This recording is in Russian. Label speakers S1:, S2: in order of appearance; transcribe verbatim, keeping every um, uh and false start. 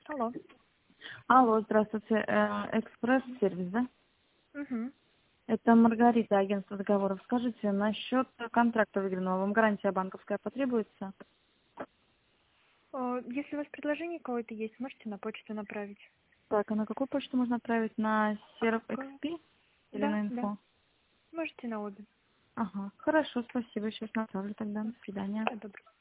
S1: Алло.
S2: Алло, здравствуйте. Э, Экспресс-сервис, да?
S1: Угу.
S2: Это Маргарита, агентство договоров. Скажите, насчет контракта выигранного, вам гарантия банковская потребуется?
S1: Э, Если у вас предложение какое-то есть, можете на почту направить.
S2: Так, а на какую почту можно отправить? На серф
S1: К-
S2: экс пи или
S1: Да,
S2: на
S1: да.
S2: инфо?
S1: Можете на обе.
S2: Ага, хорошо, спасибо. Сейчас направлю тогда. До свидания.
S1: Всего доброго.